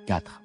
4.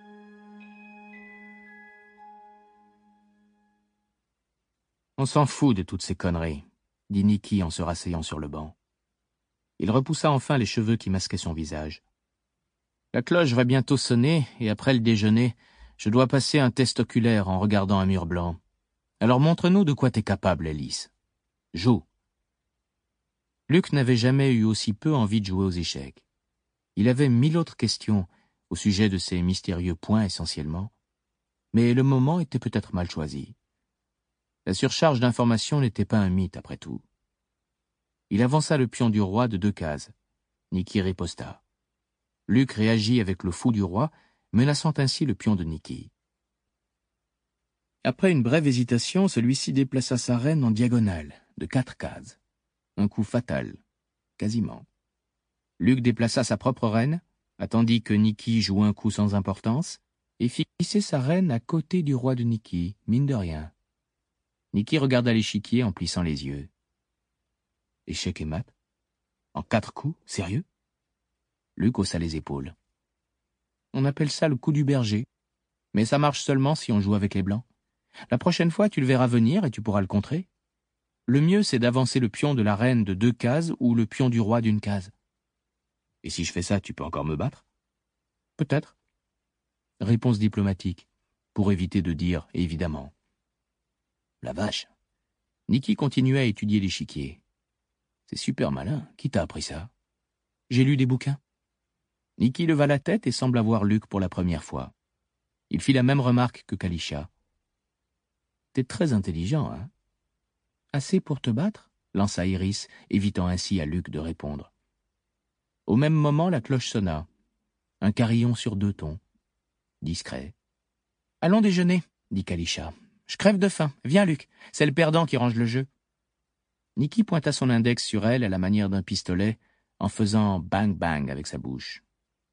On s'en fout de toutes ces conneries, dit Nikki en se rasseyant sur le banc. Il repoussa enfin les cheveux qui masquaient son visage. La cloche va bientôt sonner, et après le déjeuner, je dois passer un test oculaire en regardant un mur blanc. Alors montre-nous de quoi t'es capable, Alice. Joue. Luc n'avait jamais eu aussi peu envie de jouer aux échecs. Il avait 1000 autres questions au sujet de ces mystérieux points essentiellement, mais le moment était peut-être mal choisi. La surcharge d'informations n'était pas un mythe après tout. Il avança le pion du roi de 2 cases. Nikki riposta. Luc réagit avec le fou du roi, menaçant ainsi le pion de Nikki. Après une brève hésitation, celui-ci déplaça sa reine en diagonale, de 4 cases. Un coup fatal, quasiment. Luc déplaça sa propre reine, attendit que Nikki joue un coup sans importance, et fit glisser sa reine à côté du roi de Nikki, mine de rien. Nikki regarda l'échiquier en plissant les yeux. Échec et mat? En 4 coups? Sérieux? Luc haussa les épaules. On appelle ça le coup du berger, mais ça marche seulement si on joue avec les blancs. La prochaine fois, tu le verras venir et tu pourras le contrer. Le mieux, c'est d'avancer le pion de la reine de 2 cases ou le pion du roi d'1 case. Et si je fais ça, tu peux encore me battre? Peut-être. Réponse diplomatique, pour éviter de dire « évidemment ». La vache. Nikki continuait à étudier l'échiquier. C'est super malin. Qui t'a appris ça? J'ai lu des bouquins. Nikki leva la tête et sembla voir Luc pour la première fois. Il fit la même remarque que Kalisha. T'es très intelligent, hein? Assez pour te battre? Lança Iris, évitant ainsi à Luc de répondre. Au même moment, la cloche sonna. Un carillon sur 2 tons. Discret. Allons déjeuner, dit Kalisha. Je crève de faim. Viens, Luc. C'est le perdant qui range le jeu. Nikki pointa son index sur elle à la manière d'un pistolet, en faisant bang-bang avec sa bouche.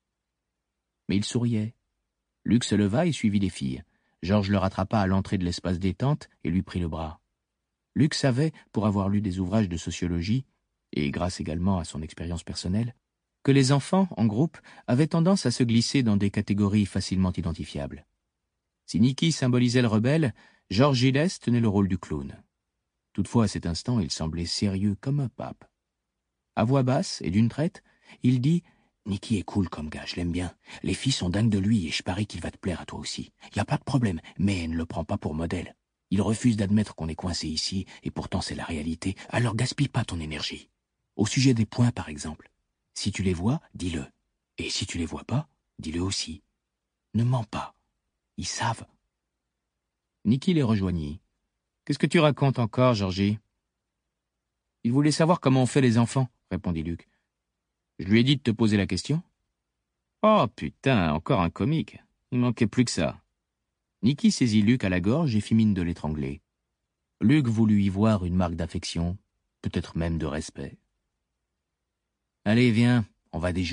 Mais il souriait. Luc se leva et suivit les filles. Georges le rattrapa à l'entrée de l'espace détente et lui prit le bras. Luc savait, pour avoir lu des ouvrages de sociologie, et grâce également à son expérience personnelle, que les enfants, en groupe, avaient tendance à se glisser dans des catégories facilement identifiables. Si Nikki symbolisait le rebelle, Georges Gilles tenait le rôle du clown. Toutefois, à cet instant, il semblait sérieux comme un pape. À voix basse et d'une traite, il dit « Nikki est cool comme gars, je l'aime bien. Les filles sont dingues de lui et je parie qu'il va te plaire à toi aussi. Y a pas de problème, mais ne le prends pas pour modèle. Il refuse d'admettre qu'on est coincé ici, et pourtant c'est la réalité, alors gaspille pas ton énergie. Au sujet des points, par exemple. Si tu les vois, dis-le. Et si tu les vois pas, dis-le aussi. Ne mens pas. Ils savent. » Nikki les rejoignit. « Qu'est-ce que tu racontes encore, Georgie ?»« Il voulait savoir comment on fait les enfants, » répondit Luc. « Je lui ai dit de te poser la question. »« Oh putain, encore un comique. Il manquait plus que ça. » Nikki saisit Luc à la gorge et fit mine de l'étrangler. Luc voulut y voir une marque d'affection, peut-être même de respect. « Allez, viens, on va déjeuner. »